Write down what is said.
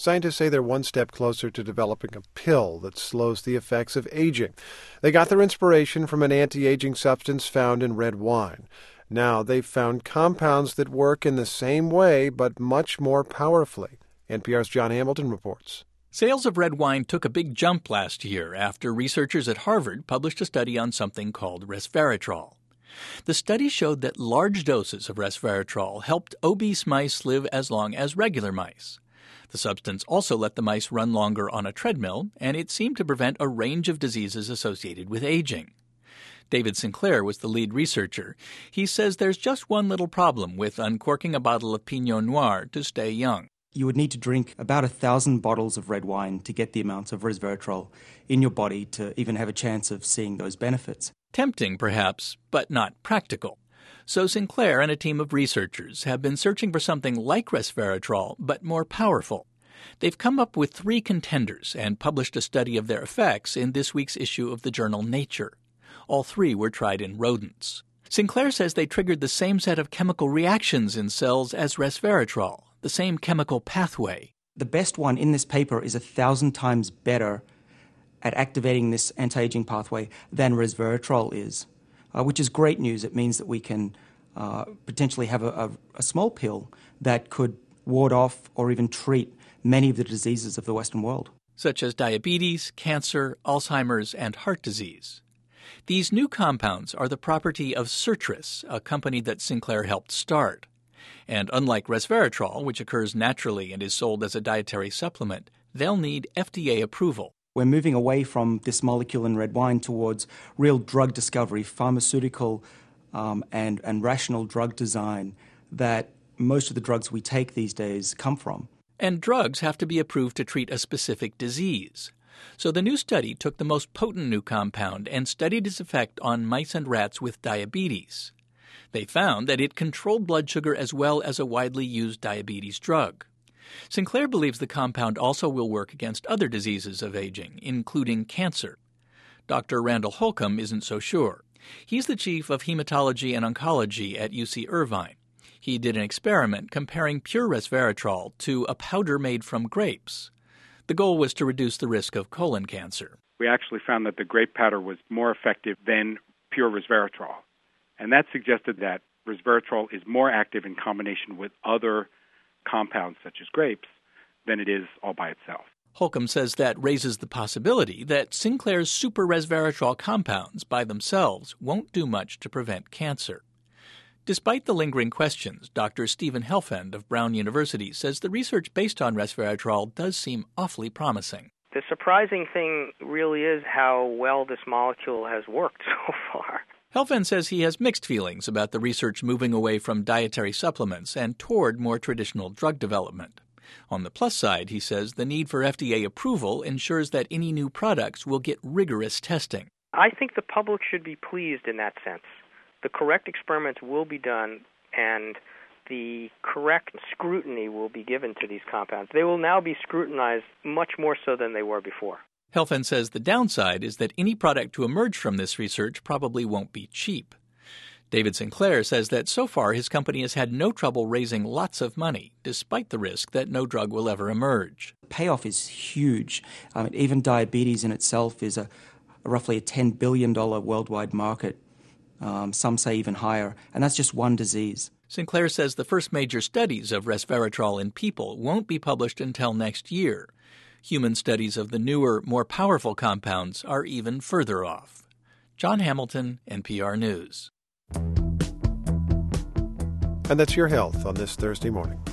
Scientists say they're one step closer to developing a pill that slows the effects of aging. They got their inspiration from an anti-aging substance found in red wine. Now they've found compounds that work in the same way but much more powerfully. NPR's John Hamilton reports. Sales of red wine took a big jump last year after researchers at Harvard published a study on something called resveratrol. The study showed that large doses of resveratrol helped obese mice live as long as regular mice. The substance also let the mice run longer on a treadmill, and it seemed to prevent a range of diseases associated with aging. David Sinclair was the lead researcher. He says there's just one little problem with uncorking a bottle of Pinot Noir to stay young. You would need to drink about 1,000 bottles of red wine to get the amounts of resveratrol in your body to even have a chance of seeing those benefits. Tempting, perhaps, but not practical. So Sinclair and a team of researchers have been searching for something like resveratrol, but more powerful. They've come up with 3 contenders and published a study of their effects in this week's issue of the journal Nature. All 3 were tried in rodents. Sinclair says they triggered the same set of chemical reactions in cells as resveratrol, the same chemical pathway. The best one in this paper is 1,000 times better at activating this anti-aging pathway than resveratrol is, which is great news. It means that we can potentially have a small pill that could ward off or even treat many of the diseases of the Western world, such as diabetes, cancer, Alzheimer's, and heart disease. These new compounds are the property of Sertris, a company that Sinclair helped start. And unlike resveratrol, which occurs naturally and is sold as a dietary supplement, they'll need FDA approval. We're moving away from this molecule in red wine towards real drug discovery, pharmaceutical and rational drug design that most of the drugs we take these days come from. And drugs have to be approved to treat a specific disease. So the new study took the most potent new compound and studied its effect on mice and rats with diabetes. They found that it controlled blood sugar as well as a widely used diabetes drug. Sinclair believes the compound also will work against other diseases of aging, including cancer. Dr. Randall Holcomb isn't so sure. He's the chief of hematology and oncology at UC Irvine. He did an experiment comparing pure resveratrol to a powder made from grapes. The goal was to reduce the risk of colon cancer. We actually found that the grape powder was more effective than pure resveratrol. And that suggested that resveratrol is more active in combination with other compounds such as grapes than it is all by itself. Holcomb says that raises the possibility that Sinclair's super resveratrol compounds by themselves won't do much to prevent cancer. Despite the lingering questions, Dr. Stephen Helfand of Brown University says the research based on resveratrol does seem awfully promising. The surprising thing really is how well this molecule has worked so far. Helfand says he has mixed feelings about the research moving away from dietary supplements and toward more traditional drug development. On the plus side, he says the need for FDA approval ensures that any new products will get rigorous testing. I think the public should be pleased in that sense. The correct experiments will be done, and the correct scrutiny will be given to these compounds. They will now be scrutinized much more so than they were before. Helfand says the downside is that any product to emerge from this research probably won't be cheap. David Sinclair says that so far his company has had no trouble raising lots of money, despite the risk that no drug will ever emerge. The payoff is huge. Even diabetes in itself is roughly a $10 billion worldwide market. Some say even higher, and that's just one disease. Sinclair says the first major studies of resveratrol in people won't be published until next year. Human studies of the newer, more powerful compounds are even further off. John Hamilton, NPR News. And that's your health on this Thursday morning.